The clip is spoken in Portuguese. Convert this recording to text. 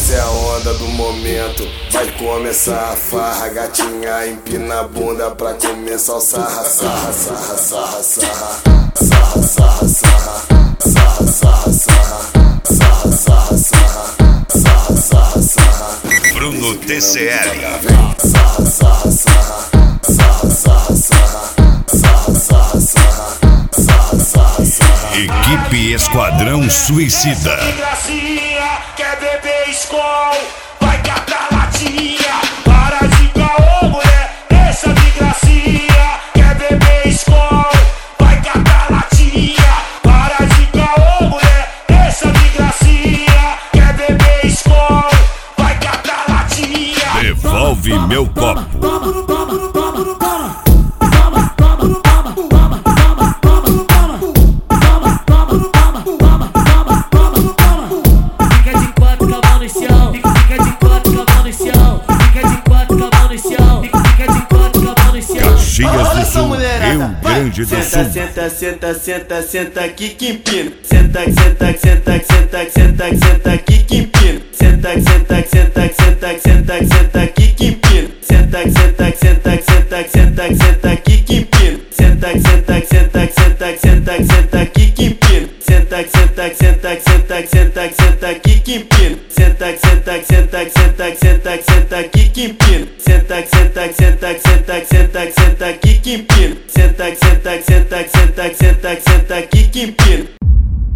Essa é a onda do momento, vai começar a farra. Gatinha empina a bunda pra começar o sarra, sarra, sarra, sarra, sarra. Sarra, sarra, sarra. Sarra, sarra, sarra. Sarra, sarra, sarra. Sarra, sarra, sarra. Bruno TCL. Sarra, sarra, sarra. Sarra, sarra, sarra. Sarra, sarra, sarra. Sarra, sarra, sarra. Equipe Esquadrão Suicida. Gracinha, quer beber Skol, vai catar latinha. Para de caô, mulher, deixa de gracinha. Quer beber Skol, vai catar latinha. Para de caô, mulher, deixa de gracinha. Quer beber Skol, vai catar latinha. Devolve meu copo. Caxias do Sul, Rio Grande do Sul. Senta, senta, senta, senta aqui que empina. Senta, senta, senta, senta, senta, senta aqui que empina. Senta, senta, senta, senta, senta, senta aqui que empina. Senta, senta, senta, senta, senta, senta aqui que empina. Senta, senta, senta, senta, senta, senta aqui que empina. Senta, senta, senta, senta, senta, senta aqui que empina. Senta, senta, senta, senta, senta, senta aqui que empina. Senta, senta, senta, senta, senta, senta aqui que empina. Senta, senta, senta, senta, senta, senta aqui que empina.